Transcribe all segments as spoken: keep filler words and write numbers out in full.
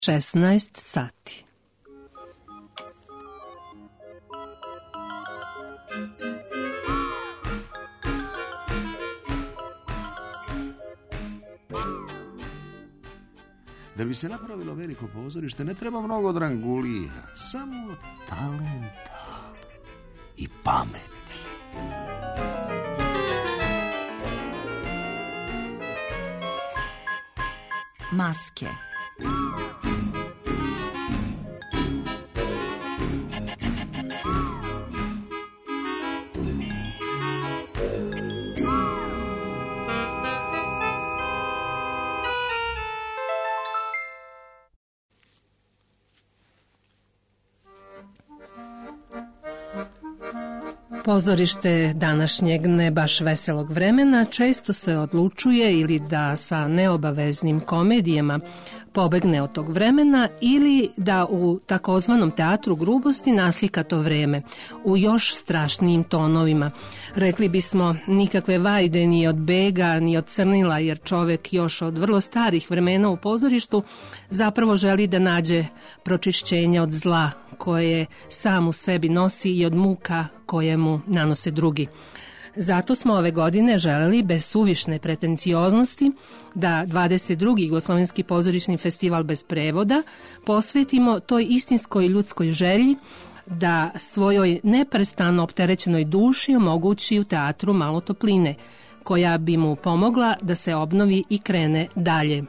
šesnaest sati. Da bi se napravilo veliko pozorište ne treba mnogo drangulija, samo talenta i pameti. Maske. Pozorište današnjeg ne baš veselog vremena često se odlučuje ili da sa neobaveznim komedijama pobegne od tog vremena ili da u takozvanom teatru grubosti naslika to vreme u još strašnijim tonovima. Rekli bismo nikakve vajde ni od bega ni od crnila, jer čovek još od vrlo starih vremena u pozorištu zapravo želi da nađe pročišćenje od zla koje sam u sebi nosi i od muka koje mu nanose drugi. Zato smo ove godine želeli bez suvišne pretencioznosti da dvadeset drugi Jugoslovenski pozorišni festival bez prevoda posvetimo toj istinskoj ljudskoj želji da svojoj neprestano opterećenoj duši omogući u teatru malo topline, koja bi mu pomogla da se obnovi i krene dalje.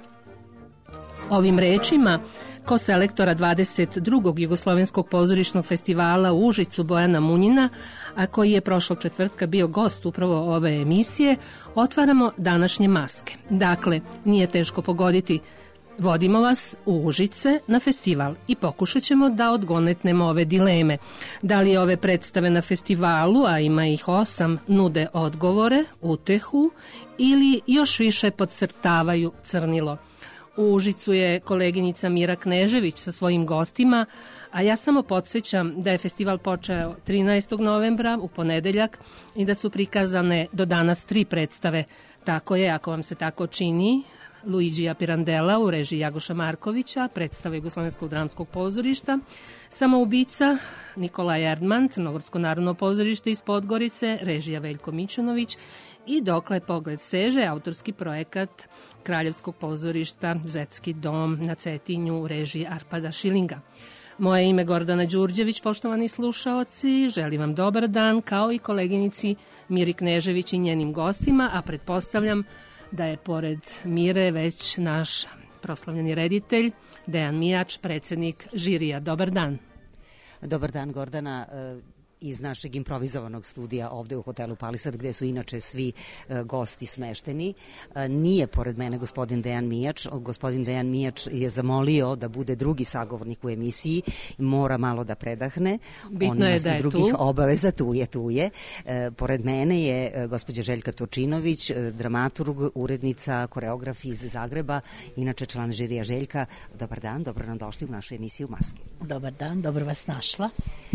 Ovim rečima koselektora dvadeset drugog Jugoslovenskog pozorišnog festivala u Užicu Bojana Munjina, a koji je prošlog četvrtka bio gost upravo ove emisije, otvaramo današnje maske. Dakle, nije teško pogoditi. Vodimo vas u Užice na festival i pokušat ćemo da odgonetnemo ove dileme. Da li ove predstave na festivalu, a ima ih osam, nude odgovore, utehu ili još više podcrtavaju crnilo. U Užicu je koleginica Mira Knežević sa svojim gostima, a ja samo podsjećam da je festival počeo trinaestog novembra u ponedeljak i da su prikazane do danas tri predstave. Tako je, ako vam se tako čini, Luigija Pirandela u režiji Jagoša Markovića, predstava Jugoslovenskog dramskog pozorišta, Samoubica Nikolaj Erdman, Crnogorsko narodno pozorište iz Podgorice, režija Veljko Mićunović i Dokle pogled seže, autorski projekat Kraljevskog pozorišta Zetski dom na Cetinju u režiji Arpada Šilinga. Moje ime Gordana Đurđević, poštovani slušaoci, želim vam dobar dan kao i koleginici Miri Knežević i njenim gostima, a pretpostavljam da je pored Mire već naš proslavljeni reditelj Dejan Mijač, predsjednik žirija. Dobar dan. Dobar dan, Gordana. Iz našeg improvizovanog studija ovde u hotelu Palisad, gde su inače svi e, gosti smešteni. E, nije pored mene gospodin Dejan Mijač. Gospodin Dejan Mijač je zamolio da bude drugi sagovornik u emisiji i mora malo da predahne. Bitno je da je drugih tu. Obaveza, tu je, tu je. E, pored mene je e, gospođa Željka Točinović, e, dramaturg, urednica, koreograf iz Zagreba, inače član žirija. Željka, dobar dan, dobro nam došli u našu emisiju Maske. Dobar dan, dobro vas našla.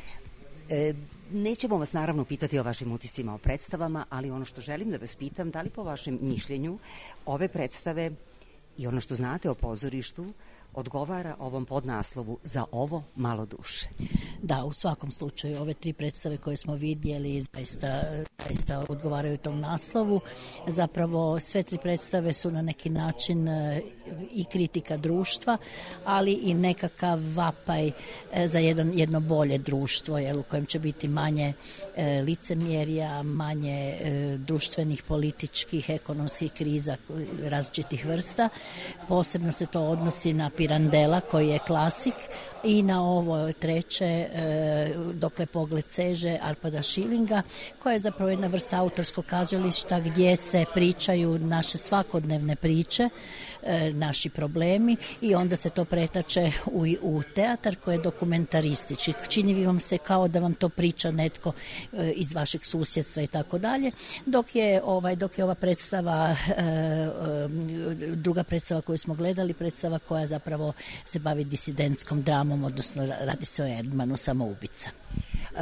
E, Nećemo vas naravno pitati o vašim utiscima o predstavama, ali ono što želim da vas pitam, da li po vašem mišljenju ove predstave i ono što znate o pozorištu odgovara ovom podnaslovu Za ovo malo duše? Da, u svakom slučaju ove tri predstave koje smo vidjeli zaista, zaista odgovaraju tom naslovu. Zapravo sve tri predstave su na neki način i kritika društva, ali i nekakav vapaj za jedan, jedno bolje društvo, jel, u kojem će biti manje e, licemjerja, manje e, društvenih, političkih, ekonomskih kriza različitih vrsta. Posebno se to odnosi na Pirandela koji je klasik i na ovo treće e, Dokle pogled seže Arpada Šilinga, koja je zapravo jedna vrsta autorskog kazališta gdje se pričaju naše svakodnevne priče, e, naši problemi i onda se to pretače u, u teatar koji je dokumentaristički. Čini vam se kao da vam to priča netko e, iz vašeg susjedstva i tako dalje, dok je ovaj dok je ova predstava e, e, druga predstava koju smo gledali, predstava koja zapravo se bavi disidentskom dramom, odnosno radi se o Erdmanu, Samoubica. Uh,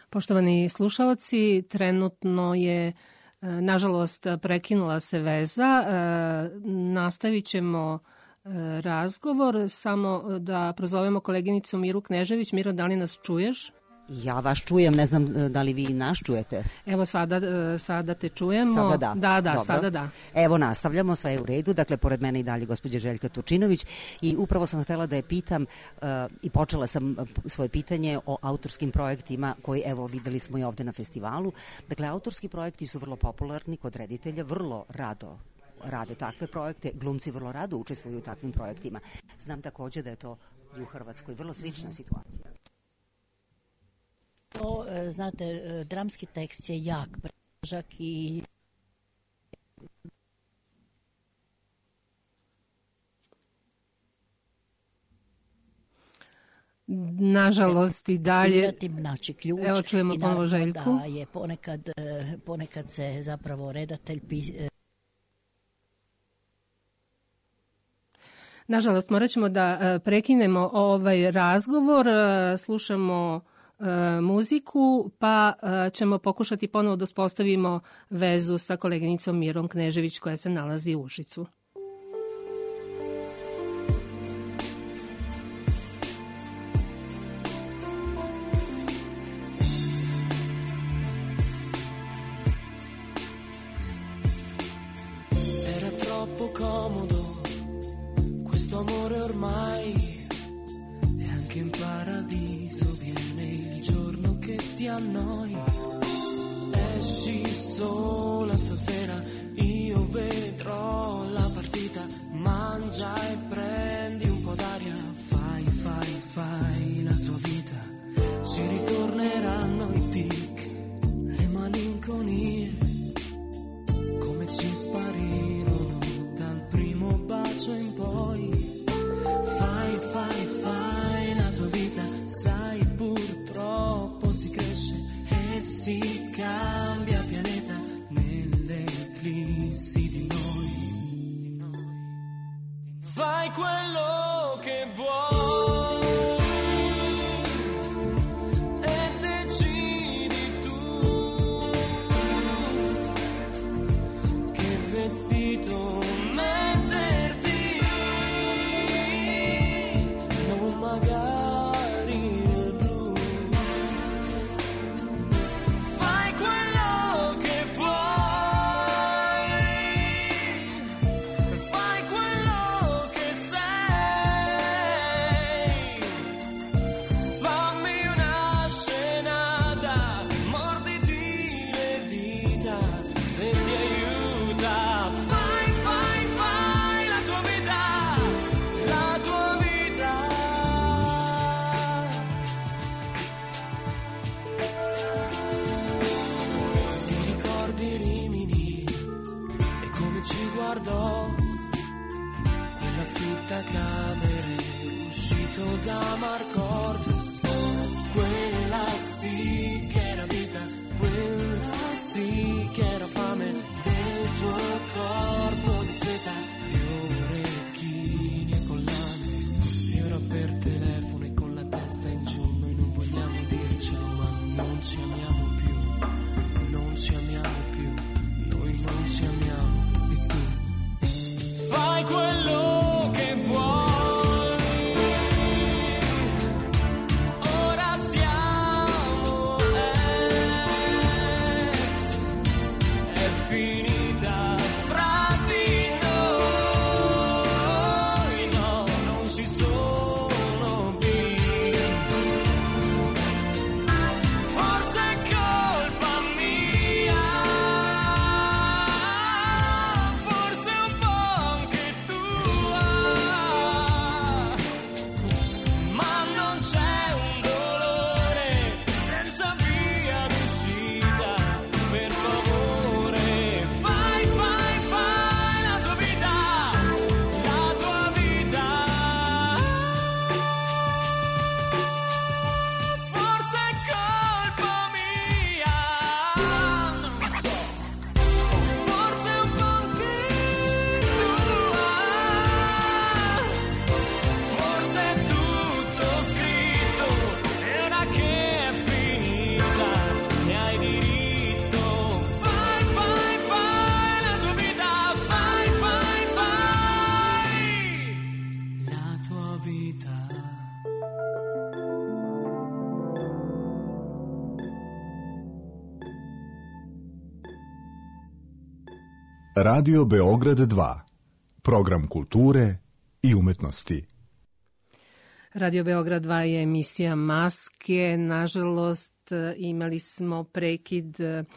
Poštovani slušaoci, trenutno je, nažalost, prekinula se veza. Nastavit ćemo razgovor, samo da prozovemo koleginicu Miru Knežević. Miro, da li nas čuješ? Ja vas čujem, ne znam da li vi nas čujete. Evo sada, sada te čujemo. Sada da. Da, da, Dobro. sada da. Evo nastavljamo, sve je u redu. Dakle, pored mene i dalje gospođa Željka Turčinović i upravo sam htjela da je pitam uh, i počela sam svoje pitanje o autorskim projektima koji, evo, videli smo i ovde na festivalu. Dakle, autorski projekti su vrlo popularni kod reditelja, vrlo rado rade takve projekte, glumci vrlo rado učestvuju u takvim projektima. Znam takođe da je to i u Hrvatskoj vrlo slična situacija. To, znate, dramski tekst je jak, prežak i nažalost i dalje. Znači, ključ. Evo čujemo ponovo Željku. Da je ponekad, ponekad se zapravo redatelj pis... Nažalost, morat ćemo da prekinemo ovaj razgovor, slušamo muziku, pa ćemo pokušati ponovo da uspostavimo vezu sa koleginicom Mirom Knežević koja se nalazi u Užicu. Era troppo comodo questo amore ormai e anche in paradiso viene il giorno che ti annoi. Esci sola stasera, io vedrò la partita, mangia e prendi un po' d'aria, fai, fai, fai la tua vita, si ritorneranno i tic, le malinconie, come ci sparirono dal primo bacio in poi. Fai, fai, fai la tua vita, sai purtroppo si cresce e si cambia pianeta nelle eclissi di noi. Fai quello che vuoi e decidi tu che vestito metterti. Magari il blu. Fai quello che puoi, fai quello che sei. Radio Beograd dva. Program kulture i umetnosti. Radio Beograd dva je emisija Maske. Nažalost, imali smo prekid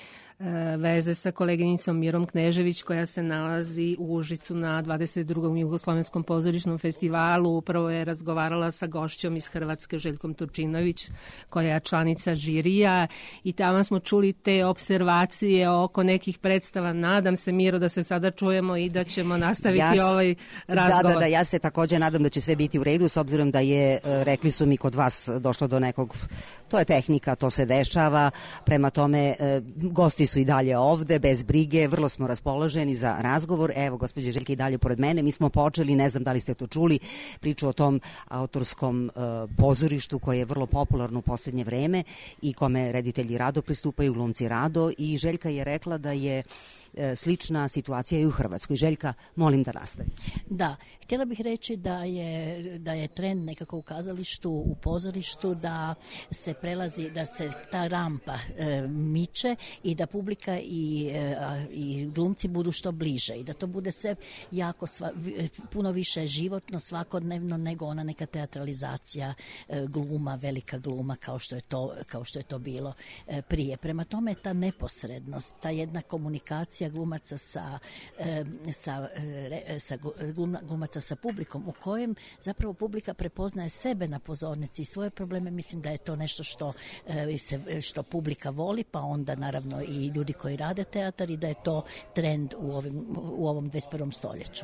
veze sa koleginicom Mirom Knežević, koja se nalazi u Užicu na dvadeset drugom Jugoslovenskom pozorišnom festivalu. Upravo je razgovarala sa gošćom iz Hrvatske, Željkom Turčinović, koja je članica žirija, i tamo smo čuli te observacije oko nekih predstava. Nadam se, Miro, da se sada čujemo i da ćemo nastaviti ja, ovaj razgovor. Da, da, da, ja se također nadam da će sve biti u redu, s obzirom da je, rekli su mi, kod vas došlo do nekog, to je tehnika, to se dešava, prema tome gosti su i dalje ovde, bez brige, vrlo smo raspoloženi za razgovor. Evo, gospođe Željke i dalje pored mene. Mi smo počeli, ne znam da li ste to čuli, priču o tom autorskom uh, pozorištu koje je vrlo popularno u posljednje vreme i kome reditelji rado pristupaju, glumci rado, i Željka je rekla da je slična situacija i u Hrvatskoj. Željka, molim da nastavi. Da, htjela bih reći da je, da je trend nekako u kazalištu, u pozorištu, da se prelazi, da se ta rampa e, miče i da publika i, e, i glumci budu što bliže i da to bude sve jako, sva, puno više životno, svakodnevno nego ona neka teatralizacija e, gluma, velika gluma kao što je to, kao što je to bilo e, prije. Prema tome, ta neposrednost, ta jedna komunikacija glumaca sa, sa, sa glumaca sa publikom, u kojem zapravo publika prepoznaje sebe na pozornici i svoje probleme, mislim da je to nešto što, se, što publika voli, pa onda naravno i ljudi koji rade teatar, i da je to trend u, ovim, u ovom dvadeset prvom stoljeću.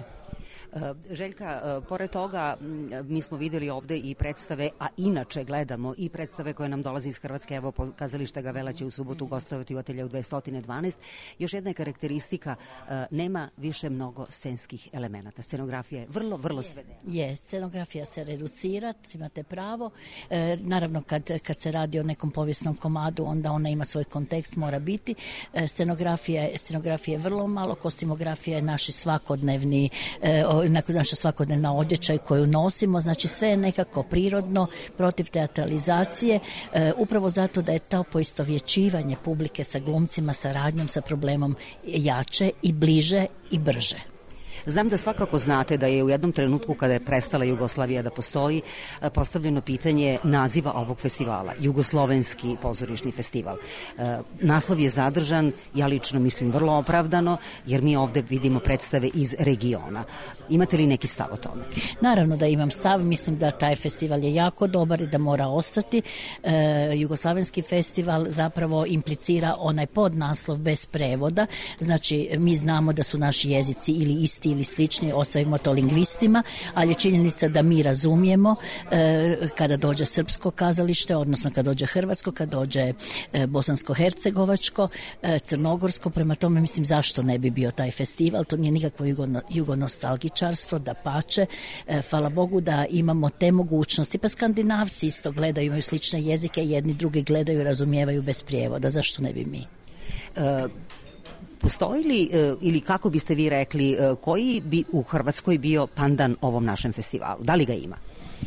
Željka, pored toga mi smo vidjeli ovde i predstave, a inače gledamo i predstave koje nam dolaze iz Hrvatske. Evo, kazalište Gavela će u subotu gostovati u ateljeu dvesta dvanaest. Još jedna je karakteristika, nema više mnogo scenskih elemenata. Scenografija je vrlo, vrlo svedena. Je, scenografija se reducira, imate pravo. E, naravno, kad, kad se radi o nekom povijesnom komadu, onda ona ima svoj kontekst, mora biti. E, scenografija, scenografija je vrlo malo, kostimografija je naši svakodnevni e, naša svakodnevna odjeća koju nosimo, znači sve je nekako prirodno, protiv teatralizacije, e, upravo zato da je to poistovjećivanje publike sa glumcima, sa radnjom, sa problemom jače i bliže i brže. Znam da svakako znate da je u jednom trenutku kada je prestala Jugoslavija da postoji, postavljeno pitanje naziva ovog festivala, Jugoslovenski pozorišni festival. Naslov je zadržan, ja lično mislim vrlo opravdano, jer mi ovde vidimo predstave iz regiona. Imate li neki stav o tome? Naravno da imam stav, mislim da taj festival je jako dobar i da mora ostati. E, Jugoslavenski festival zapravo implicira onaj podnaslov bez prevoda, znači mi znamo da su naši jezici ili isti ili slični, ostavimo to lingvistima, ali je činjenica da mi razumijemo e, kada dođe srpsko kazalište, odnosno kada dođe hrvatsko, kada dođe e, bosansko-hercegovačko, e, crnogorsko, prema tome mislim zašto ne bi bio taj festival, to nije nikakvo jugono, jugonostalgičarstvo, da pače, e, hvala Bogu da imamo te mogućnosti, pa Skandinavci isto gledaju, imaju slične jezike, jedni drugi gledaju, razumijevaju bez prijevoda, zašto ne bi mi? E, Postoji li, ili kako biste vi rekli, koji bi u Hrvatskoj bio pandan ovom našem festivalu? Da li ga ima?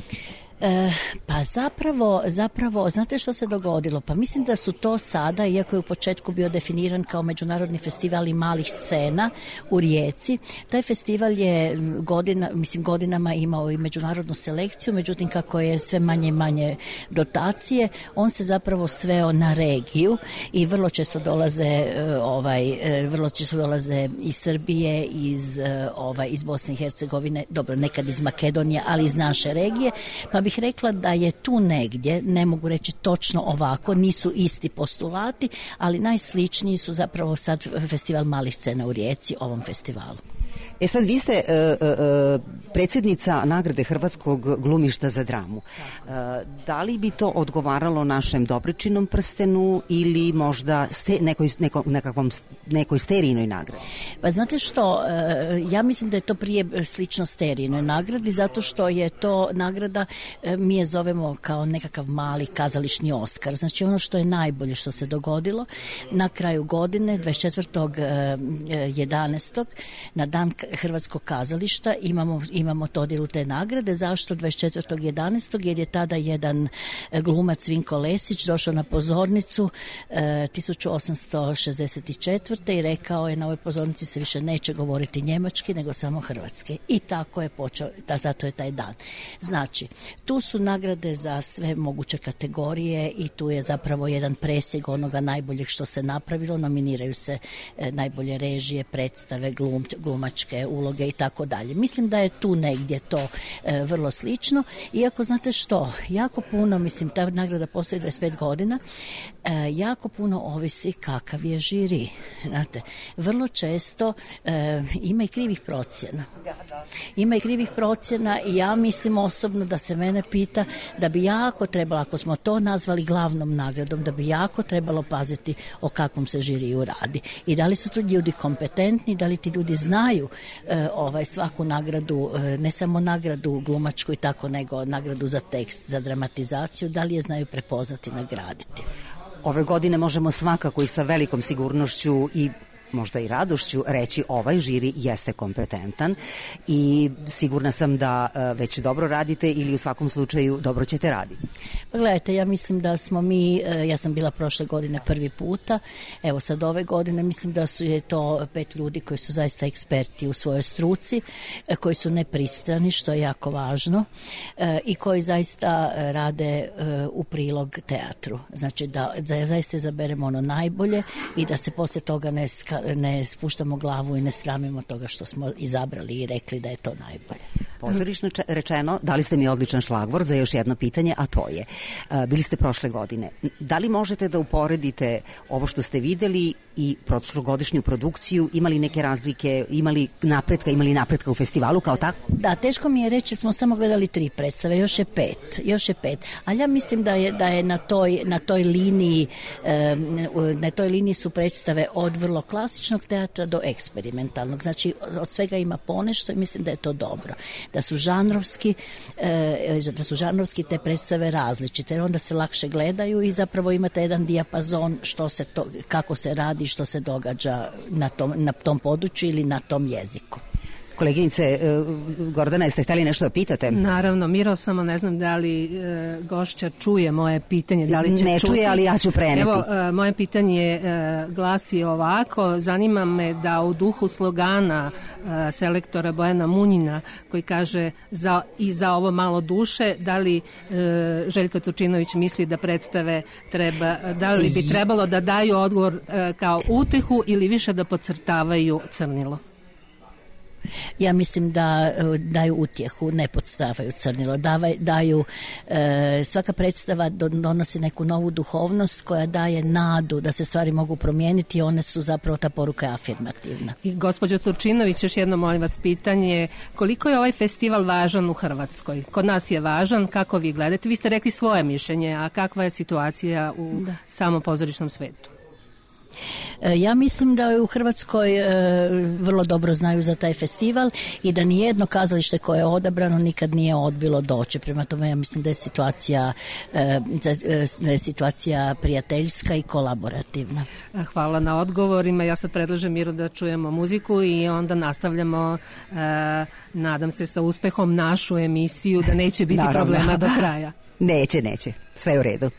E, pa zapravo, zapravo, znate što se dogodilo? Pa mislim da su to sada, iako je u početku bio definiran kao međunarodni festival i malih scena u Rijeci, taj festival je godina, mislim, godinama imao i međunarodnu selekciju, međutim kako je sve manje i manje dotacije, on se zapravo sveo na regiju i vrlo često dolaze ovaj, vrlo često dolaze iz Srbije, iz, ovaj, iz Bosne i Hercegovine, dobro, nekad iz Makedonije, ali iz naše regije, pa bi bih rekla da je tu negdje, ne mogu reći točno ovako, nisu isti postulati, ali najsličniji su zapravo sad festival malih scena u Rijeci, ovom festivalu. E sad, vi ste uh, uh, predsjednica nagrade Hrvatskog glumišta za dramu. Uh, da li bi to odgovaralo našem Dobričinom prstenu ili možda ste, nekoj, neko, nekakvom, nekoj sterijnoj nagradi? Pa znate što, uh, ja mislim da je to prije slično sterijnoj nagradi, zato što je to nagrada, uh, mi je zovemo kao nekakav mali kazališni Oskar. Znači ono što je najbolje što se dogodilo na kraju godine, dvadeset četvrtog jedanaestog na dan dan hrvatskog kazališta, imamo, imamo dodjelu te nagrade. Zašto dvadeset četvrtog jedanaestog jer je tada jedan glumac Vinko Lesić došao na pozornicu e, tisuću osamsto šezdeset četvrte i rekao je na ovoj pozornici se više neće govoriti njemački nego samo hrvatski. I tako je počeo, da, zato je taj dan. Znači, tu su nagrade za sve moguće kategorije i tu je zapravo jedan presjeg onoga najboljeg što se napravilo. Nominiraju se e, najbolje režije, predstave, glum, glumačke uloge i tako dalje. Mislim da je tu negdje to e, vrlo slično. Iako znate što, jako puno, mislim, ta nagrada postoji dvadeset pet godina, e, jako puno ovisi kakav je žiri. Znate, vrlo često e, ima i krivih procjena. Ima i krivih procjena i ja mislim osobno da se mene pita da bi jako trebalo, ako smo to nazvali glavnom nagradom, da bi jako trebalo paziti o kakvom se žiriju radi. I da li su tu ljudi kompetentni, da li ti ljudi znaju e, ovaj, svaku nagradu, e, ne samo nagradu glumačku i tako, nego nagradu za tekst, za dramatizaciju, da li je znaju prepoznati, nagraditi. Ove godine možemo svakako i sa velikom sigurnošću i možda i radošću reći ovaj žiri jeste kompetentan i sigurna sam da uh, već dobro radite ili u svakom slučaju dobro ćete raditi. Pa gledajte, ja mislim da smo mi, uh, ja sam bila prošle godine prvi puta, evo sad ove godine mislim da su je to pet ljudi koji su zaista eksperti u svojoj struci, uh, koji su nepristrani, što je jako važno, uh, i koji zaista uh, rade uh, u prilog teatru. Znači da, da zaista izaberemo ono najbolje i da se poslije toga ne ska ne spuštamo glavu i ne sramimo toga što smo izabrali i rekli da je to najbolje. Pozorišno rečeno, dali ste mi odličan šlagvor za još jedno pitanje, a to je, bili ste prošle godine. Da li možete da uporedite ovo što ste videli i prošlogodišnju produkciju, imali neke razlike, imali napretka, imali napretka u festivalu kao tako? Da, teško mi je reći, smo samo gledali tri predstave, još je pet, još je pet. Ali ja mislim da je, da je na toj, na toj liniji, na toj liniji su predstave od vrlo klasičnog teatra do eksperimentalnog. Znači, od svega ima ponešto i mislim da je to dobro. Da su žanrovski, da su žanrovski te predstave različite, jer onda se lakše gledaju i zapravo imate jedan dijapazon što se to, kako se radi, što se događa na tom, na tom području ili na tom jeziku. Koleginice, Gordana, jeste htjeli nešto da pitate? Naravno, Miro, samo ne znam da li e, gošća čuje moje pitanje, da li će ne čuti. čuje, ali ja ću preneti. Evo, e, moje pitanje e, glasi ovako, zanima me da u duhu slogana e, selektora Bojana Munjina, koji kaže za, i za ovo malo duše, da li e, Željko Turčinović misli da predstave treba, da li bi trebalo da daju odgovor e, kao utehu ili više da podcrtavaju crnilo? Ja mislim da daju utjehu, ne podstavaju crnilo, Davaj, daju, e, svaka predstava donosi neku novu duhovnost koja daje nadu da se stvari mogu promijeniti i one su zapravo, ta poruka je afirmativna. I gospođo Turčinović, još jedno molim vas pitanje, koliko je ovaj festival važan u Hrvatskoj? Kod nas je važan, kako vi gledate? Vi ste rekli svoje mišljenje, a kakva je situacija u da. samom pozorišnom svetu? Ja mislim da u Hrvatskoj e, vrlo dobro znaju za taj festival i da nijedno kazalište koje je odabrano nikad nije odbilo doći. Prema tome ja mislim da je situacija, e, da je situacija prijateljska i kolaborativna. Hvala na odgovorima. Ja sad predlažem Miru da čujemo muziku i onda nastavljamo, e, nadam se, sa uspehom našu emisiju, da neće biti Naravno. problema do kraja. Neće, neće. Sve u redu.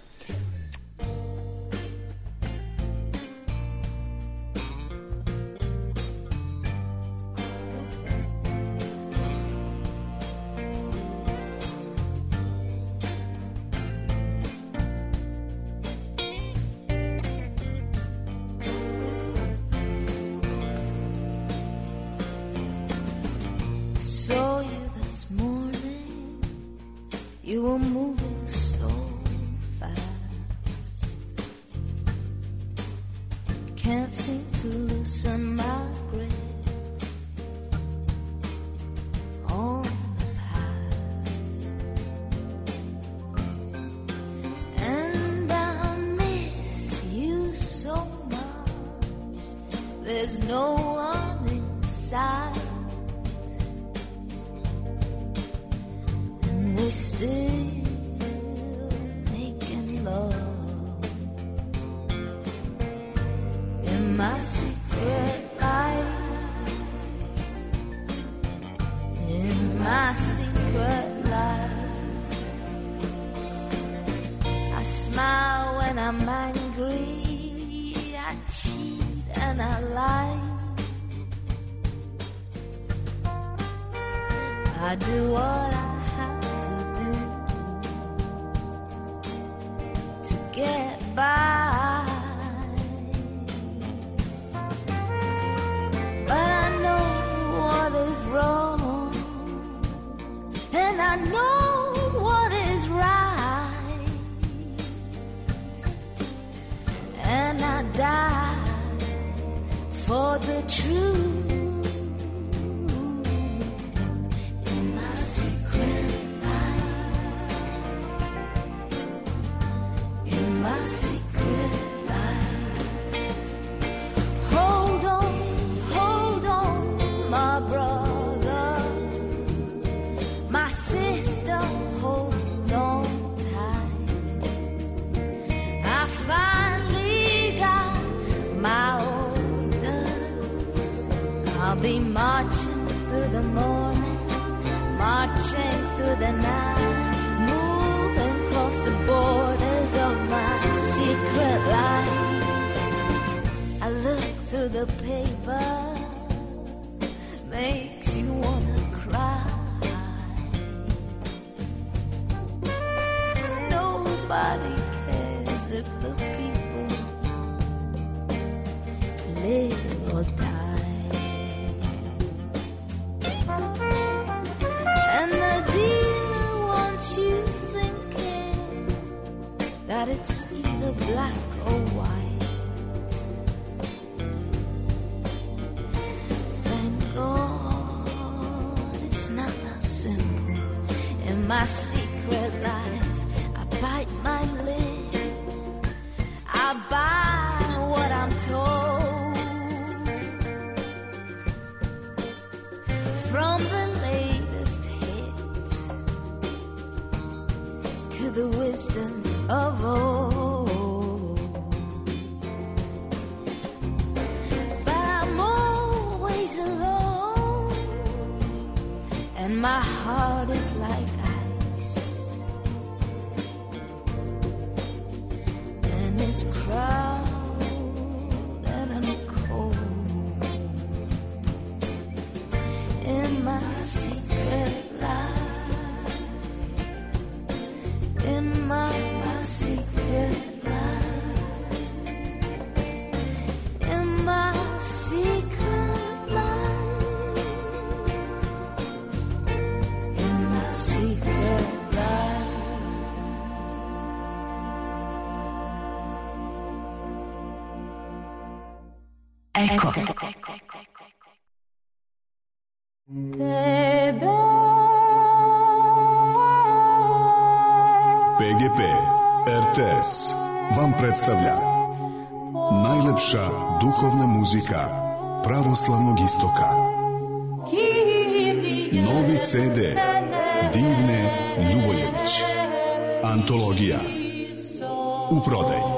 You were moving so fast. Can't seem to loosen my grip on the past. And I miss you so much. There's no one inside. We're still making love in my secret life. I'm angry, I cheat and I lie. I do what I have to do to get by. But I know what is wrong, and I know what is right, and I die for the truth. My secret life. Hold on, hold on, my brother, my sister, hold on tight. I finally got my orders. I'll be marching through the morning, marching through the night, moving across the borders of my secret life. I look through the paper, makes you wanna cry. Nobody cares if the people live or die. And the dealer wants you thinking that it's either black or white. Thank God it's not that simple. In my secret life, I bite my lip, I buy what I'm told from the latest hit to the wisdom of old. But I'm always alone, and my heart is like ice, and it's crowded and cold in my secret life, in my secret life, in my secret life, in my secret life. Eko. P G P R T S vam predstavlja najlepša duhovna muzika pravoslavnog istoka. Novi C D Divne Ljuboljević. Antologija. U prodaji.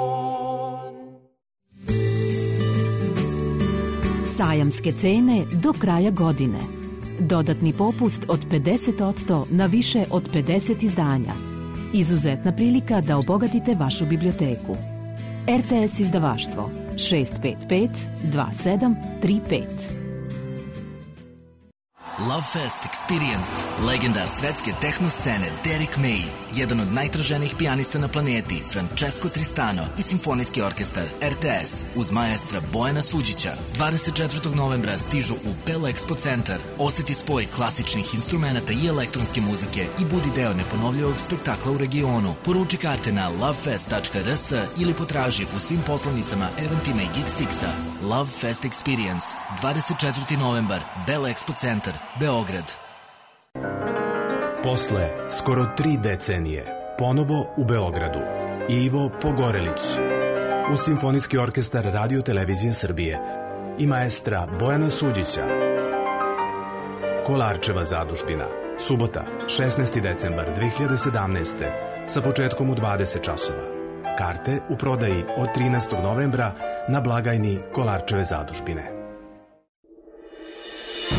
Sajamske cene do kraja godine. Dodatni popust od pedeset posto na više od pedeset izdanja. Izuzetna prilika da obogatite vašu biblioteku. R T S izdavaštvo šest pet pet dva sedam tri pet. Love Fest Experience, legenda svetske tehno scene Derek May, jedan od najtraženijih pijanista na planeti, Francesco Tristano i simfonijski orkestar R T S uz maestra Bojana Suđića. dvadeset četvrtog novembra stižu u Bell Expo centar. Oseti spoj klasičnih instrumenta i elektronske muzike i budi deo neponovljivog spektakla u regionu. Poruči karte na lovefest tačka r s ili potraži u svim poslovnicama Eventima i Geekstixa. Love Fest Experience, dvadeset četvrtog novembar, Bell Expo centar, Beograd. Posle skoro tri decenije, ponovo u Beogradu, Ivo Pogorelić, uz simfonijski orkestar Radio Televizije Srbije i maestra Bojana Suđića. Kolarčeva zadužbina, subota, šesnaesti decembar dve hiljade sedamnaeste. sa početkom u dvadeset časova. Karte u prodaji od trinaestog novembra na blagajni Kolarčeve zadužbine.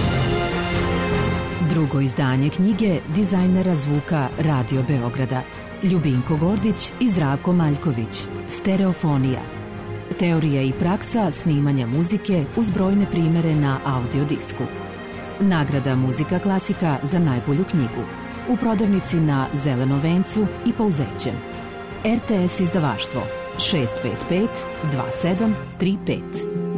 Drugo izdanje knjige dizajnera zvuka Radio Beograda. Ljubinko Gordić i Zdravko Maljković. Stereofonija. Teorija i praksa snimanja muzike uz brojne primere na audiodisku. Nagrada Muzika klasika za najbolju knjigu. U prodavnici na Zelenom vencu i Pauzećem. R T S izdavaštvo šest pet pet dva sedam tri pet.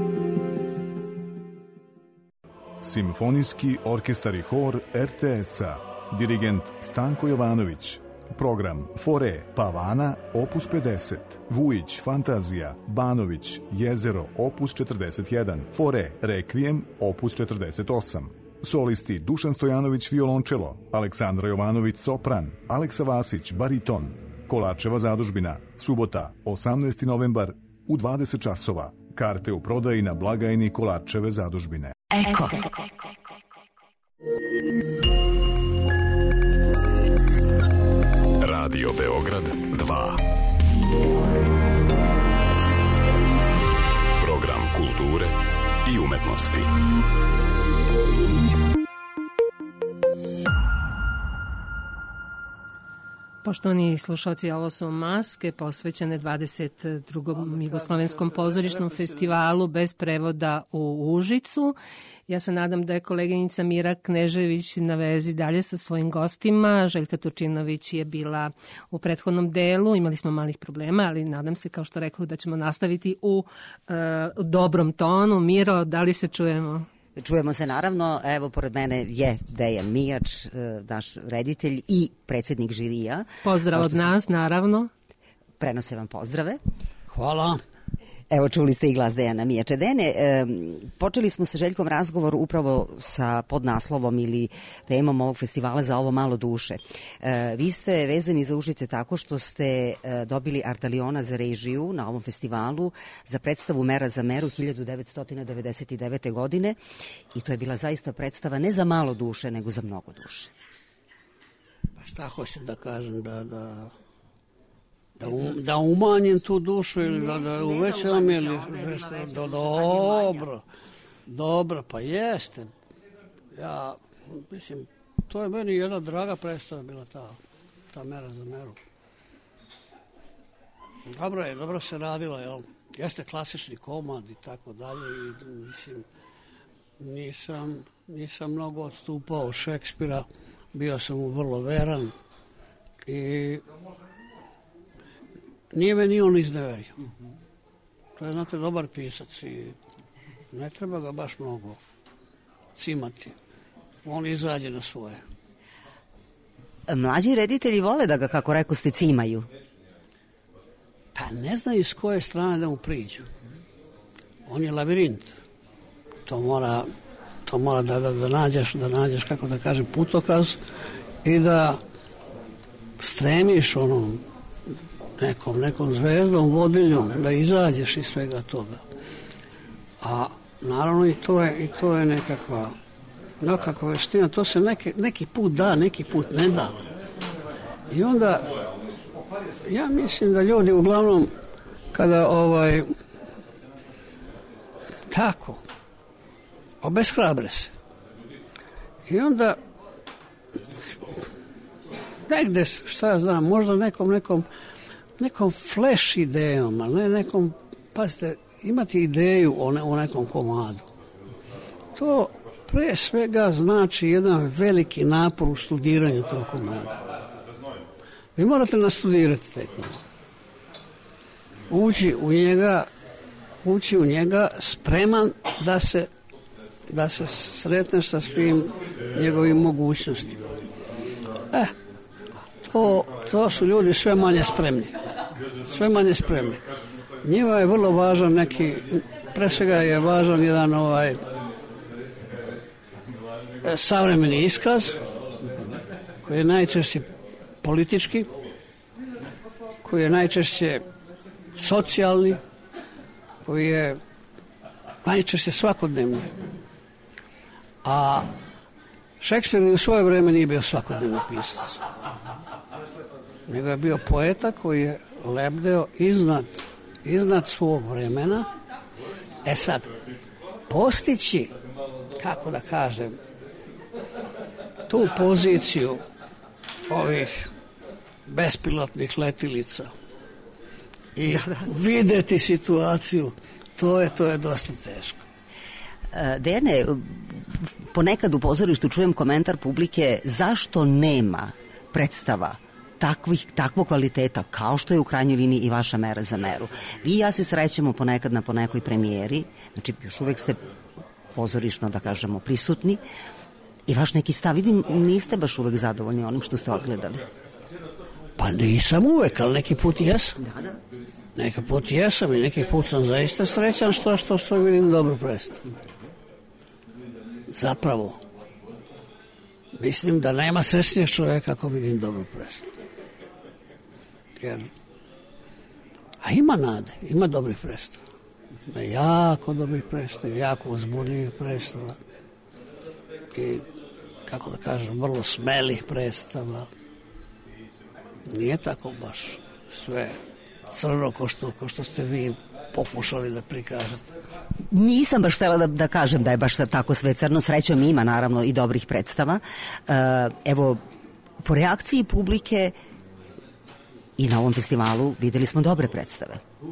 Simfonijski orkestar i hor R T S-a. Dirigent Stanko Jovanović. Program Fore, Pavana, opus pedeset. Vujić, Fantazija, Banović, Jezero, opus četrdeset jedan. Fore, Rekvijem, opus četrdeset osam. Solisti Dušan Stojanović, violončelo, Aleksandra Jovanović, sopran, Aleksa Vasić, bariton. Kolarčeva zadužbina, subota, osamnaesti novembar u dvadeset časova. Karte u prodaji na blagajni Kolarčeve zadužbine. Eko. Radio Beograd dva. Program kulture i umetnosti. Poštovani slušalci, ovo su maske posvećene dvadeset drugom Jugoslovenskom pozorišnom festivalu bez prevoda u Užicu. Ja se nadam da je koleginica Mira Knežević na vezi dalje sa svojim gostima. Željka Turčinović je bila u prethodnom delu, imali smo malih problema, ali nadam se, kao što rekao, da ćemo nastaviti u uh, dobrom tonu. Miro, da li se čujemo? Čujemo se naravno, evo pored mene je Dejan Mijač, naš reditelj i predsjednik žirija. Pozdrav od nas, naravno. Prenose vam pozdrave. Hvala. Evo, čuli ste i glas Dejana Mijača. Dejane, e, počeli smo sa Željkom razgovor upravo sa podnaslovom ili temom ovog festivala Za ovo malo duše. E, vi ste vezani za Užice tako što ste e, dobili Ardaliona za režiju na ovom festivalu za predstavu Mera za meru hiljadu devetsto devedeset devete. godine i to je bila zaista predstava ne za malo duše, nego za mnogo duše. Pa šta hoćem da kažem, da... da... Da, um, da umanjem tu dušu ili da, da uvećam ili nešto. Do, dobro, dobro, pa jeste. Ja, mislim, to je meni jedna draga predstava bila ta, ta Mera za meru. Dobro je, dobro se radila, jel? Jeste klasični komad i tako dalje i mislim, nisam, nisam mnogo odstupao od Šekspira, bio sam mu vrlo veran i nije me ni on izneverio. To je, znate, dobar pisac i ne treba ga baš mnogo cimati. On izađe na svoje. Mlađi reditelji vole da ga, kako rekao ste, cimaju. Pa ne znaju s koje strane da mu priđu. On je labirint. To mora, to mora da, da, da nađeš, da nađeš, kako da kažem, putokaz i da stremiš onom nekom, nekom zvezdom, vodiljom, da izađeš iz svega toga. A naravno i to je, i to je nekakva, nekakva veština, to se neki, neki put da, neki put ne da. I onda, ja mislim da ljudi uglavnom, kada ovaj, tako, obeshrabre se. I onda, negde, šta ja znam, možda nekom, nekom, nekom flash idejom, ali ne nekom, pazite, imati ideju o, ne, o nekom komadu. To pre svega znači jedan veliki napor u studiranju tog komada. Vi morate nastudirati taj komad. Ući u njega, ući u njega spreman da se, da se sretneš sa svim njegovim mogućnostima. E, to, to su ljudi sve manje spremni. Sve manje spremni. Njima je vrlo važan neki, pre svega je važan jedan ovaj savremeni iskaz koji je najčešće politički, koji je najčešće socijalni, koji je najčešće svakodnevni. A Šekspir u svoje vreme nije bio svakodnevni pisac. Nego je bio poeta koji je lebdeo iznad, iznad svog vremena. E sad, postići, kako da kažem, tu poziciju ovih bespilotnih letilica i videti situaciju, to je, to je dosta teško. Dejane, ponekad u pozorištu čujem komentar publike zašto nema predstava takvih, takvog kvaliteta kao što je u krajnjoj liniji i vaša Mera za meru. Vi i ja se srećemo ponekad na ponekoj premijeri, znači još uvek ste pozorišno, da kažemo, prisutni i vaš neki stav, vidim, niste baš uvek zadovoljni onim što ste odgledali. Pa nisam uvek, ali neki put jesam. Da, da. Neki put jesam i neki put sam zaista srećan što, što, što vidim dobru predstavu. Zapravo, mislim da nema srećnijeg čovjeka ako vidim dobru predstavu. Jer, a ima nade, ima dobrih predstava. Ima jako dobrih predstava, jako uzbudljivih predstava. I, kako da kažem, vrlo smelih predstava. Nije tako baš sve crno ko što, ko što ste vi pokušali da prikažete. Nisam baš htjela da, da kažem da je baš tako sve crno. Srećom ima naravno i dobrih predstava. E, evo, po reakciji publike i na ovom festivalu videli smo dobre predstave.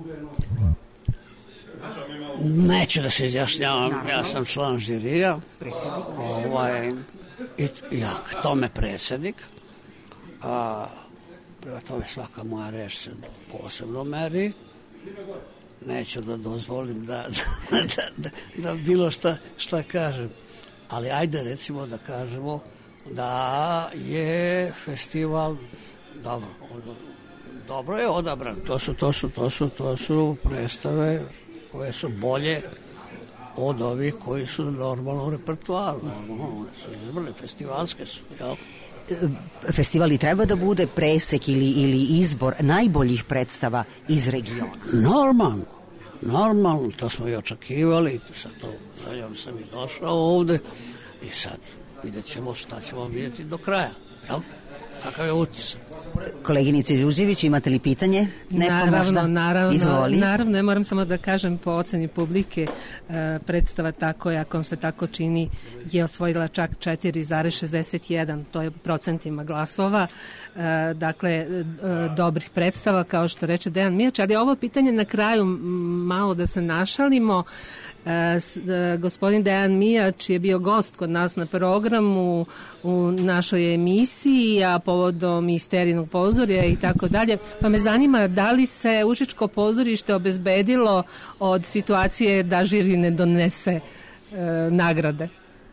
Neću da se izjašnjavam, ja sam član žirija. Ovaj, i, ja, k tome predsjednik. A prema tome svaka moja reč se posebno meri. Neću da dozvolim da, da, da, da, da bilo šta, šta kažem. Ali ajde recimo da kažemo da je festival dobro, dobro je odabran. To su, to su, to su, to su predstave koje su bolje od ovih koji su normalno u repertuaru. Normalno, one su izbrali, festivalske su, jel? Festival i treba da bude presek ili, ili izbor najboljih predstava iz regiona. Normalno, normalno, to smo i očekivali, sa to željom sam i došao ovde i sad vidjet ćemo šta ćemo vidjeti do kraja, jel? Kakav je utisak? Koleginice Đurđević, imate li pitanje? Neko naravno, možda? naravno, Izvoli. naravno, ja moram samo da kažem po oceni publike, predstava tako, ako se tako čini, je osvojila čak četiri zarez šezdeset jedan, to je procentima glasova, dakle, dobrih predstava, kao što reče Dejan Mijač, ali ovo pitanje na kraju, malo da se našalimo, gospodin Dejan Mijač je bio gost kod nas na programu u našoj emisiji, a povodom Misterijinog pozorja i tako dalje, pa me zanima da li se Užičko pozorište obezbedilo od situacije da žiri ne donese e, nagrade?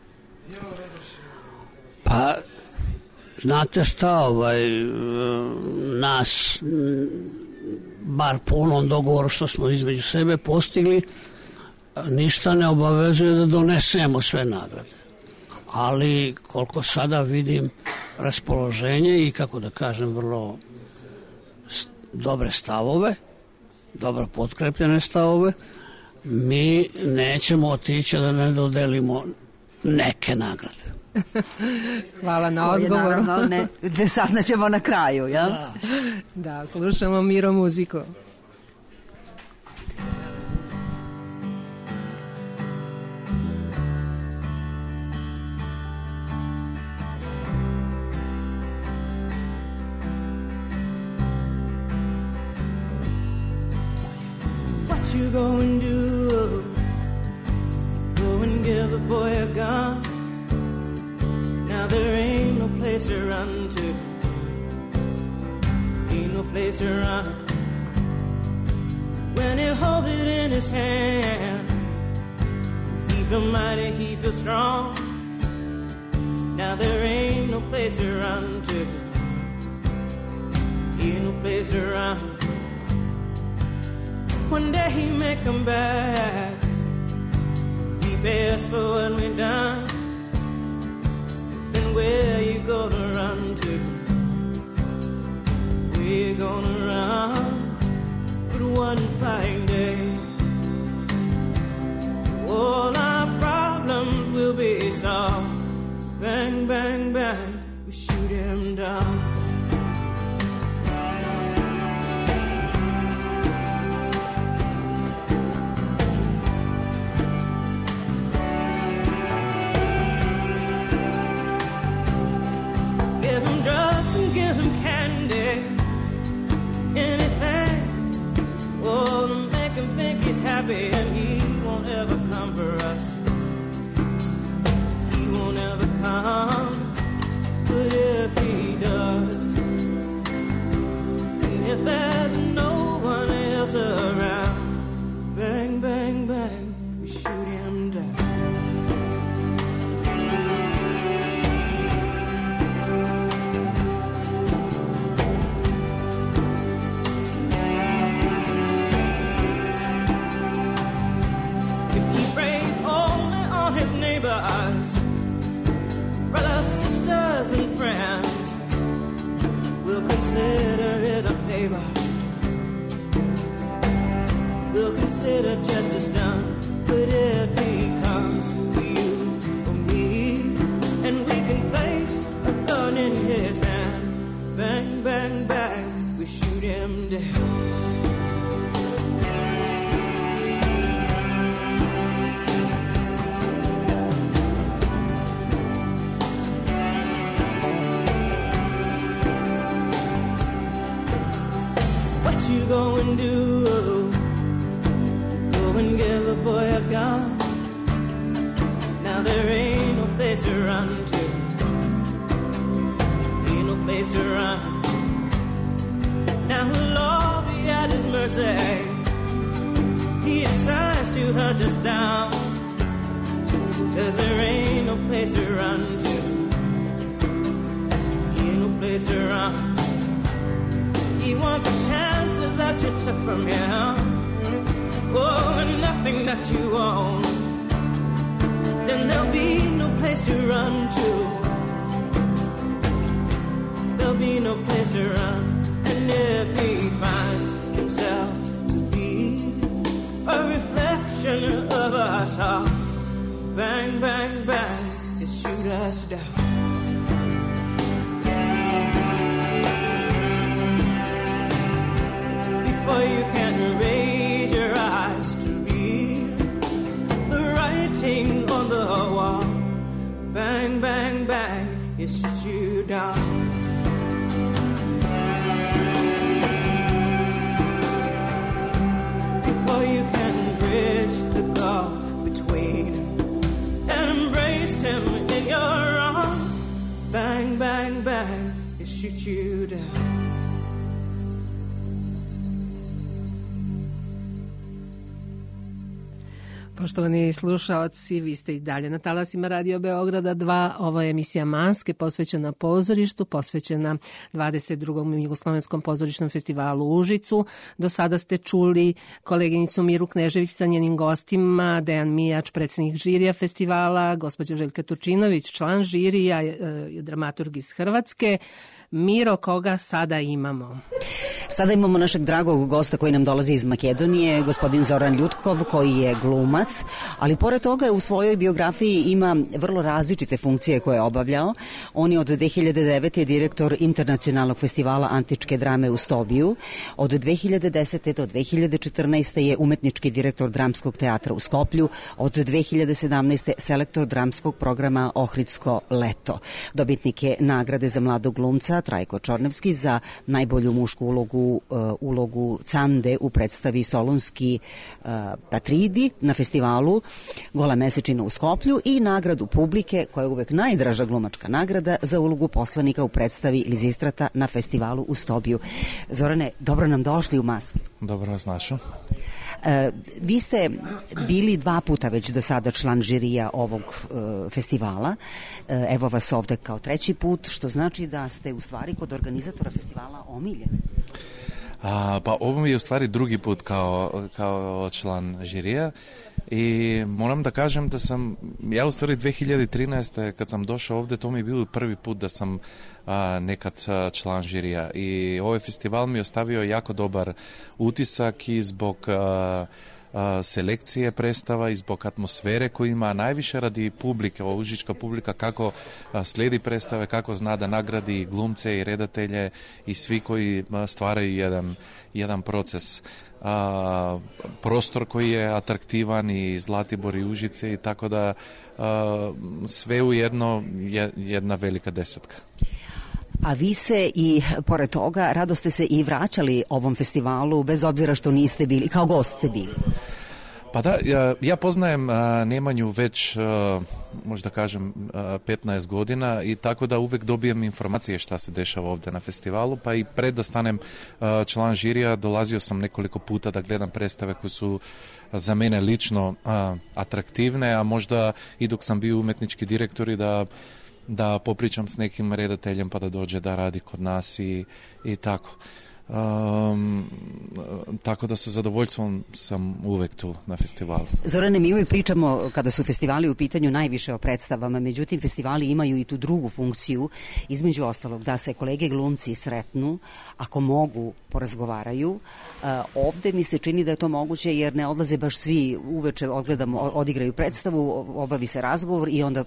Pa, znate šta, ovaj, nas, bar po onom dogovoru što smo između sebe postigli, ništa ne obavezuje da donesemo sve nagrade. Ali koliko sada vidim raspoloženje i, kako da kažem, vrlo dobre stavove, dobro potkrepljene stavove, mi nećemo otići da ne dodelimo neke nagrade. Hvala na odgovoru. Ne, saznaćemo na kraju, jel? Da, da, slušamo Miro muziku. You go and do, go and give a boy a gun. Now there ain't no place to run to, ain't no place to run. When he holds it in his hand, he feel mighty, he feel strong. Now there ain't no place to run to, ain't no place to run. One day he may come back, we pay us for what we done. Then where you gonna run to? Where you gonna run? But one fine day, all our problems will be solved. So bang, bang, bang, we shoot him down. Drugs and give him candy, happy and he won't ever come for us. He won't ever come, but if he does, and if there's no one else around, bang, bang, bang, we shoot him down. Neighbors, brothers, sisters, and friends, we'll consider it a favor. We'll consider justice done, but if he comes for you or me, and we can place a gun in his hand, bang, bang, bang, we shoot him down. What you gonna do? Go and give the boy a gun. Now there ain't no place to run to. Ain't no place to run. Now he'll all be at his mercy. He decides to hunt us down, 'cause there ain't no place to run to. Ain't no place to run. He wants the chances that you took from him. Oh, and nothing that you own. Then there'll be no place to run to. There'll be no place to run. And if he finds himself to be a reflection of us all, bang, bang, bang, just shoot us down. For you can raise your eyes to read the writing on the wall. Bang, bang, bang, it shoots you down. Before you can bridge the gulf between and embrace him in your arms, bang, bang, bang, it shoots you down. Poštovani slušaoci, vi ste i dalje na talasima Radio Beograda dva. Ovo je emisija Manske posvećena pozorištu, posvećena dvadeset drugom Jugoslovenskom pozorišnom festivalu u Užicu. Do sada ste čuli koleginicu Miru Knežević sa njenim gostima, Dejan Mijač, predsjednik žirija festivala, gospođa Željka Turčinović, član žirija, dramaturg iz Hrvatske. Miro, koga sada imamo? Sada imamo našeg dragog gosta koji nam dolazi iz Makedonije, gospodin Zoran Ljutkov, koji je glumac, ali pored toga u svojoj biografiji ima vrlo različite funkcije koje je obavljao. On je od dve hiljade devete. direktor Internacionalnog festivala antičke drame u Stobiju. Od dve hiljade desete. do dve hiljade četrnaeste. je umetnički direktor Dramskog teatra u Skoplju. Od dve hiljade sedamnaeste. selektor dramskog programa Ohridsko leto. Dobitnik je nagrade za mladog glumca Trajko Čornevski za najbolju mušku ulogu Uh, ulogu Cande u predstavi Solunski uh, Patridi na festivalu Gola mesečina u Skoplju i nagradu publike, koja je uvek najdraža glumačka nagrada, za ulogu poslanika u predstavi Lizistrata na festivalu u Stobiju. Zorane, dobro nam došli u Maske. Dobro vas našao. Uh, vi ste bili dva puta već do sada član žirija ovog uh, festivala. Uh, evo vas ovde kao treći put, što znači da ste u stvari kod organizatora festivala omiljeni. A, pa ovo mi je u stvari drugi put kao, kao član žirija i moram da kažem da sam, ja u stvari dve hiljade trinaeste. kad sam došao ovde, to mi je bilo prvi put da sam a, nekad a, član žirija i ovaj festival mi je ostavio jako dobar utisak i zbog a, selekcije predstava i zbog atmosfere koju ima, najviše radi publike, ova užička publika kako sledi predstave, kako zna da nagradi glumce i redatelje i svi koji stvaraju jedan, jedan proces. A, prostor koji je atraktivan i Zlatibor i Užice i tako da a, sve u jedno je jedna velika desetka. A vi se i, pored toga, rado ste se i vraćali ovom festivalu, bez obzira što niste bili, kao gost ste bili. Pa da, ja, ja poznajem a, Nemanju već, a, možda kažem, a, petnaest godina i tako da uvek dobijem informacije šta se dešava ovdje na festivalu, pa i pred da stanem a, član žirija dolazio sam nekoliko puta da gledam predstave koje su za mene lično a, atraktivne, a možda i dok sam bio umetnički direktor i da da popričam s nekim redateljem pa da dođe da radi kod nas i, i tako. Um, tako da sa zadovoljstvom sam uvek tu na festivalu. Zorane, mi uvijek pričamo kada su festivali u pitanju najviše o predstavama, međutim festivali imaju i tu drugu funkciju, između ostalog da se kolege glumci sretnu, ako mogu porazgovaraju. Uh, ovde mi se čini da je to moguće jer ne odlaze baš svi uveče, odgledamo, odigraju predstavu, obavi se razgovor i onda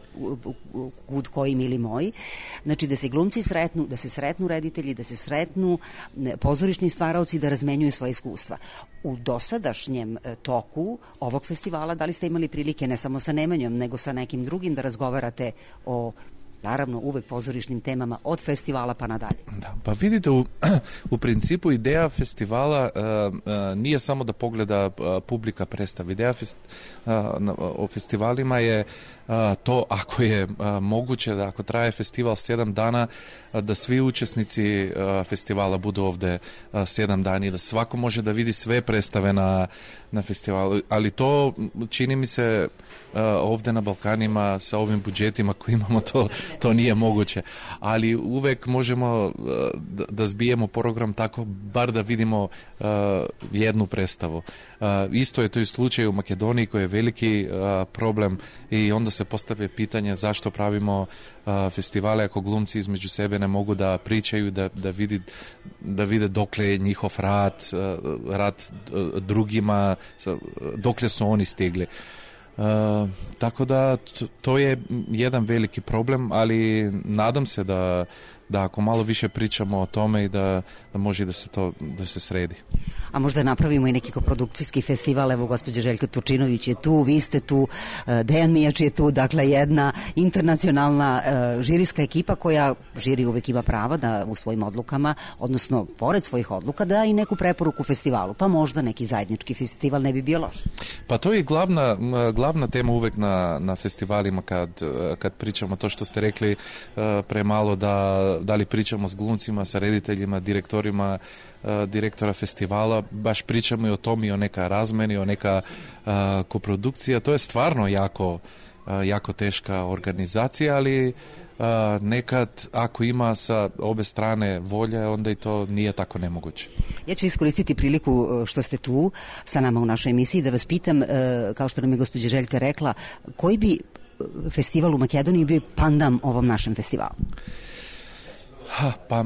kud koji mili moji. Znači da se glumci sretnu, da se sretnu reditelji, da se sretnu pozorišni stvaraoci, da razmenjuju svoje iskustva. U dosadašnjem toku ovog festivala da li ste imali prilike ne samo sa Nemanjom, nego sa nekim drugim da razgovarate o, naravno, uvek pozorišnim temama od festivala pa nadalje? Da, pa vidite, u, u principu ideja festivala uh, uh, nije samo da pogleda uh, publika predstav. Ideja fest, uh, o festivalima je uh, to ako je uh, moguće da ako traje festival sedam dana, uh, da svi učesnici uh, festivala budu ovde uh, sedam dana i da svako može da vidi sve predstave na, na festivalu. Ali to čini mi se uh, ovde na Balkanima sa ovim budžetima koji imamo to to nije moguće, ali uvek možemo uh, da, da zbijemo program tako, bar da vidimo uh, jednu predstavu. Uh, isto je to i slučaj u Makedoniji koji je veliki uh, problem i onda se postavlja pitanje zašto pravimo uh, festivale ako glumci između sebe ne mogu da pričaju, da, da, vidi, da vide dokle je njihov rad, uh, rad uh, drugima, dokle su oni stigli. Uh, tako da t- to je jedan veliki problem, ali nadam se da, da ako malo više pričamo o tome i da, da može da se to da se sredi. A možda napravimo i neki koprodukcijski festival, evo gospođa Željka Turčinović je tu, vi ste tu, Dejan Mijač je tu, dakle jedna internacionalna uh, žirijska ekipa koja, žiri uvek ima prava da u svojim odlukama, odnosno pored svojih odluka, da i neku preporuku festivalu, pa možda neki zajednički festival ne bi bio loš. Pa to je glavna, glavna tema uvek na, na festivalima kad, kad pričamo to što ste rekli uh, premalo da, da li pričamo s glumcima, sa rediteljima, direktorima, uh, direktora festivala, baš pričamo i o tom i o neka razmeni, o neka uh, koprodukcija. To je stvarno jako, uh, jako teška organizacija, ali uh, nekad ako ima sa obe strane volje, onda i to nije tako nemoguće. Ja ću iskoristiti priliku što ste tu sa nama u našoj emisiji da vas pitam, uh, kao što nam je gospođa Željka rekla, koji bi festival u Makedoniji bio pandam ovom našem festivalu? Ha, pa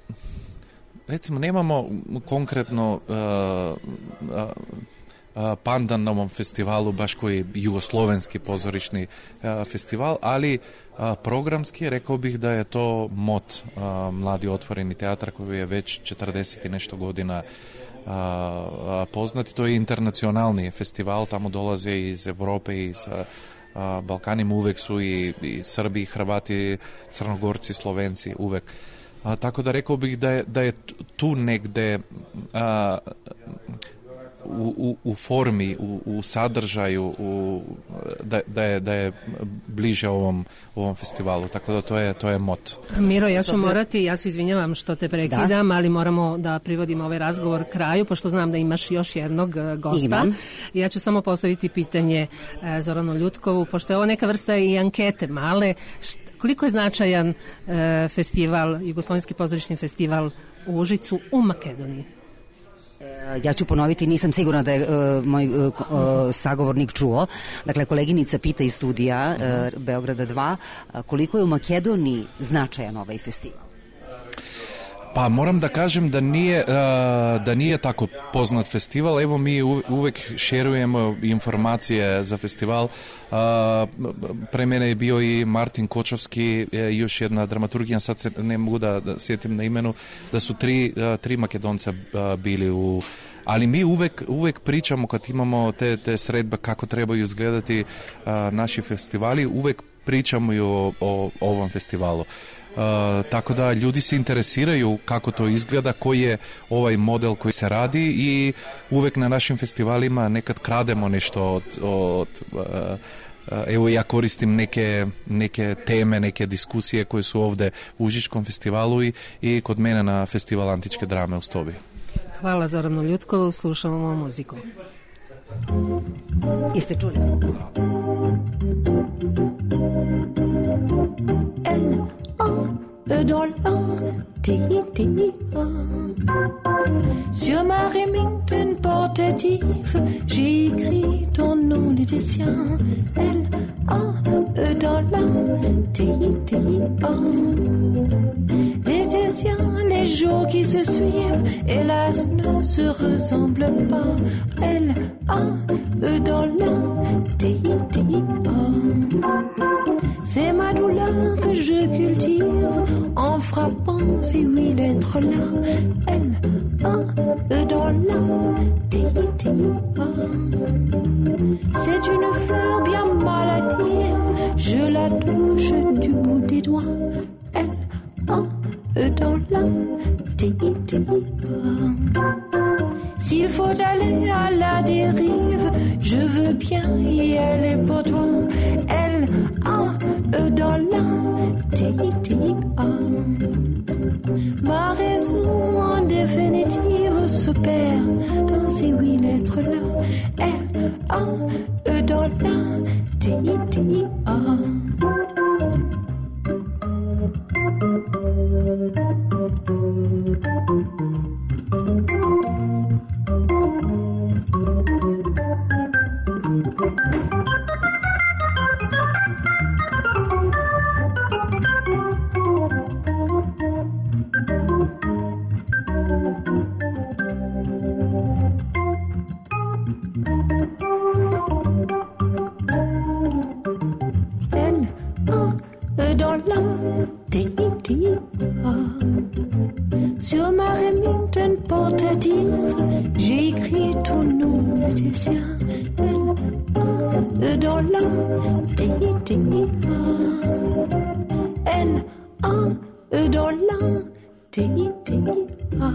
recimo nemamo konkretno uh, uh, uh, pandan na ovom festivalu baš koji je jugoslovenski pozorišni uh, festival, ali uh, programski rekao bih da je to M O T, uh, Mladi otvoreni teatar koji je već četrdeset i nešto godina uh, uh, poznati. To je internacionalni festival, tamo dolaze iz Evrope i iz uh, Balkanima, uvek su i, i Srbi, Hrvati, Crnogorci, Slovenci, uvek. A, tako da rekao bih da je, da je tu negde a, u, u, u formi, u, u sadržaju, u, da, da, je, da je bliže ovom, ovom festivalu, tako da to je, to je M O T. Miro, ja ću morati, ja se izvinjavam što te prekidam, da? ali moramo da privodimo ovaj razgovor kraju, pošto znam da imaš još jednog gosta. Imam. Ja ću samo postaviti pitanje Zoranu Ljutkovu, pošto je ovo neka vrsta i ankete male. Koliko je značajan e, festival, Jugoslovenski pozorišni festival u Užicu u Makedoniji? E, ja ću ponoviti, nisam sigurna da je e, moj e, e, sagovornik čuo. Dakle, koleginica pita iz studija e, Beograda dva, koliko je u Makedoniji značajan ovaj festival? Pa moram da kažem da nije, da nije tako poznat festival. Evo mi uvek šerujemo informacije za festival. Pre mene je bio i Martin Kočovski, još jedna dramaturgija, sad se ne mogu da, da sjetim na imenu, da su tri, tri Makedonca bili u... Ali mi uvek, uvek pričamo kad imamo te, te sredbe kako trebaju izgledati naši festivali, uvek pričamo i o, o, o ovom festivalu. tako da ljudi se interesiraju kako to izgleda, koji je ovaj model koji se radi i uvek na našim festivalima nekad krademo nešto od, od evo ja koristim neke, neke teme, neke diskusije koje su ovde u Užičkom festivalu i, i kod mene na festival antičke drame u Stobi. Hvala Zoranu Ljutkovu, slušamo muziku. Jeste čuli? Elle, dans la sur ma Remington portative, j'ai écrit ton nom, les des siens. L A E dans la T I T I A. Les des siens, les jours qui se suivent, hélas ne se ressemblent pas. L A E dans la T I T I A. C'est ma douleur que je cultive en frappant ces huit lettres-là. L A E dans la T I T I A. C'est une fleur bien maladive, je la touche du bout des doigts. L A E dans la T I T I A. S'il faut aller à la dérive, je veux bien y aller pour toi. L A E dans la T I T I A. Ma raison en définitive se perd dans ces huit lettres-là. L A E dans la T I T I A. Sur ma Remington portative, j'ai écrit ton nom, le tien. L dans la T I T I A. L A E dans la T I T I A.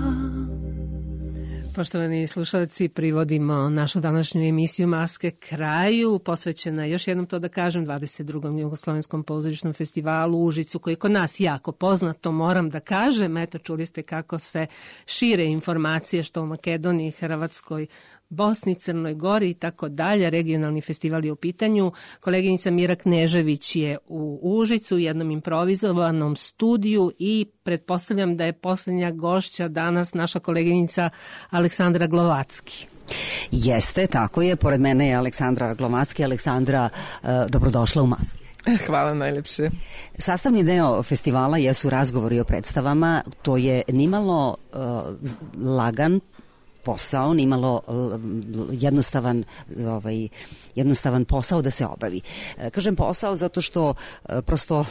Poštovani slušalci, privodimo našu današnju emisiju Maske kraju, posvećena, još jednom to da kažem, dvadeset drugom Jugoslovenskom pozorišnom festivalu u Užicu, koji je kod nas jako poznato, moram da kažem. Eto, čuli ste kako se šire informacije što u Makedoniji, Hrvatskoj, Bosni, Crnoj Gori i tako dalje. Regionalni festival je u pitanju. Koleginica Mira Knežević je u Užicu u jednom improvizovanom studiju i pretpostavljam da je posljednja gošća danas naša koleginica Aleksandra Glovacki. Jeste, tako je. Pored mene je Aleksandra Glovacki. Aleksandra, dobrodošla u Maske. Hvala najlepše. Sastavni deo festivala jesu razgovori o predstavama. To je nimalo uh, lagan posao, nimalo jednostavan, ovaj, jednostavan posao da se obavi. Kažem posao zato što prosto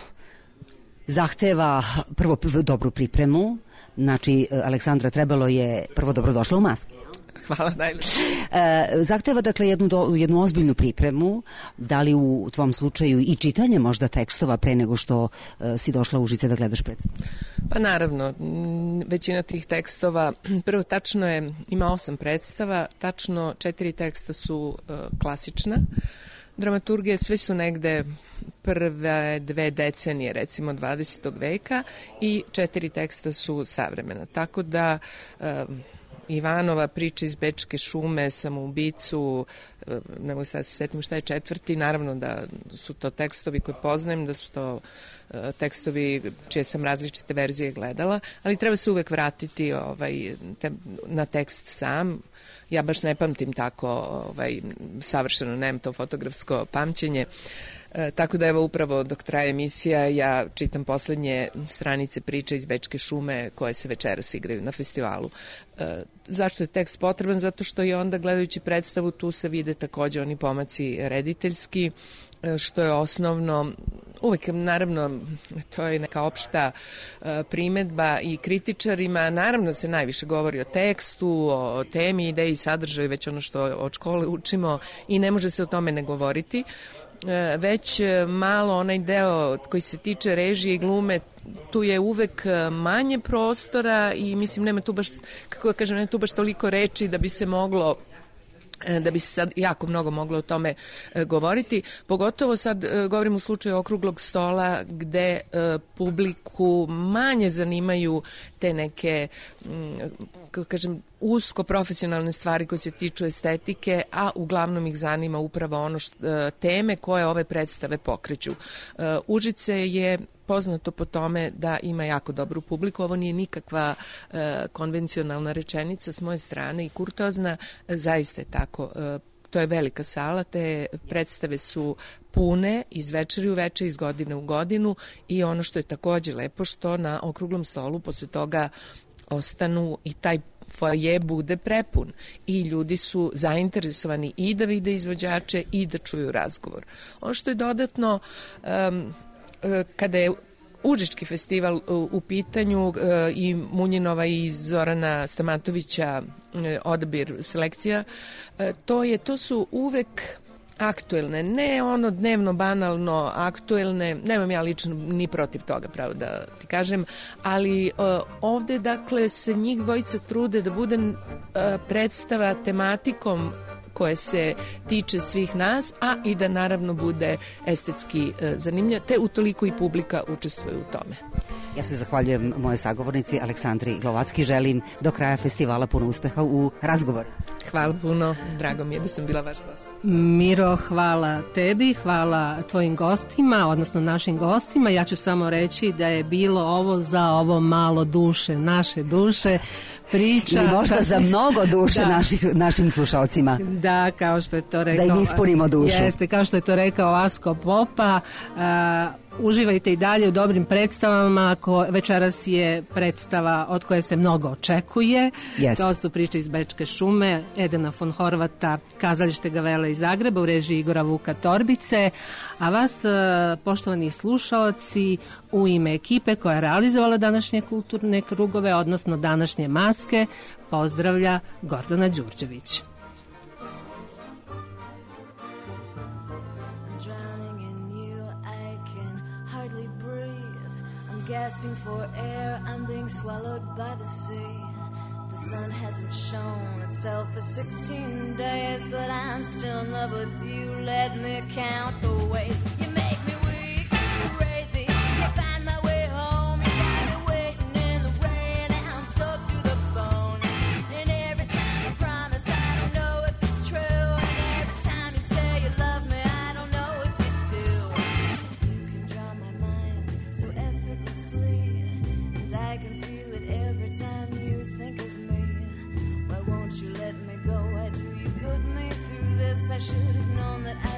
zahteva prvo dobru pripremu. Znači, Aleksandra, trebalo je prvo dobrodošla u Maske. Hvala najlepše. Zahteva dakle jednu, do, jednu ozbiljnu pripremu, da li u tvom slučaju i čitanje možda tekstova pre nego što si došla u Užice da gledaš predstavu? Pa naravno, većina tih tekstova, prvo tačno je, ima osam predstava, tačno četiri teksta su uh, klasična dramaturgije, sve su negde prve dve decenije, recimo dvadesetog veka, i četiri teksta su savremena. Tako da uh, Ivanova priča iz Bečke šume, Samoubicu, ne mogu sad se setim šta je četvrti, naravno da su to tekstovi koje poznajem, da su to tekstovi čije sam različite verzije gledala, ali treba se uvek vratiti ovaj, te, na tekst sam. Ja baš ne pamtim tako ovaj, savršeno, nemam to fotografsko pamćenje. E, tako da evo upravo dok traje emisija ja čitam poslednje stranice priče iz Bečke šume koje se večeras igraju na festivalu. E, zašto je tekst potreban? Zato što je onda gledajući predstavu tu se vide takođe oni pomaci rediteljski, e, što je osnovno, uvek, naravno, to je neka opšta uh, primetba i kritičarima, naravno se najviše govori o tekstu, o temi, ideji, sadržaju, već ono što od škole učimo i ne može se o tome ne govoriti. Već malo onaj deo koji se tiče režije i glume, tu je uvek manje prostora i mislim nema tu baš, kako da kažem, nema tu baš toliko reči da bi se moglo da bi se sad jako mnogo moglo o tome e, govoriti. Pogotovo sad e, govorim u slučaju okruglog stola gde e, publiku manje zanimaju te neke, m, kako kažem, usko profesionalne stvari koje se tiču estetike, a uglavnom ih zanima upravo ono što, e, teme koje ove predstave pokreću. E, Užice je poznato po tome da ima jako dobru publiku. Ovo nije nikakva e, konvencionalna rečenica s moje strane i kurtozna, zaista je tako. E, to je velika sala, te predstave su pune iz večeri u večer, iz godine u godinu i ono što je takođe lepo što na okruglom stolu posle toga ostanu i taj foaje bude prepun i ljudi su zainteresovani i da vide izvođače i da čuju razgovor. Ono što je dodatno, um, kada je Užički festival u pitanju i Munjinova i Zorana Stamatovića odabir selekcija, to je to su uvek aktuelne, ne ono dnevno banalno aktuelne, nemam ja lično ni protiv toga, pravo da ti kažem, ali ovde dakle se njih dvojica trude da bude predstava tematikom koje se tiče svih nas, a i da naravno bude estetski e, zanimljiva, te utoliko i publika učestvuje u tome. Ja se zahvaljujem moje sagovornici Aleksandri Glovacki, želim do kraja festivala puno uspeha u razgovoru. Hvala puno, drago mi je da sam bila vaš gost. Miro, hvala tebi, hvala tvojim gostima, odnosno našim gostima. Ja ću samo reći da je bilo ovo za ovo malo duše, naše duše, priča. I možda sa... za mnogo duše naših, našim slušalcima. Da, kao što je to rekao. Da im ispunimo dušu. Jeste, kao što je to rekao Asko Popa. Uh, uživajte i dalje u dobrim predstavama. Ko, večeras je predstava od koje se mnogo očekuje. Jeste. To su priče iz Bečke šume, Edena von Horvata, Kazalište Gavele iz Zagreba u režiji Igora Vuka Torbice. A vas, poštovani slušaoci, u ime ekipe koja je realizovala današnje kulturne krugove, odnosno današnje maske, pozdravlja Gordana Đurđević. Gasping for air, I'm being swallowed by the sea. The sun hasn't shown itself for sixteen days, but I'm still in love with you. Let me count the ways you make me weak, crazy. Can't find my way home. You got me waiting in the rain, and I'm soaked to the bone. And every time you promise, I don't know if it's true. And every time you say you love me, I don't know if you do. You can draw my mind so effortlessly, and I can feel it every time you think of me. Why won't you let me go? Why do you put me through this? I should have known that I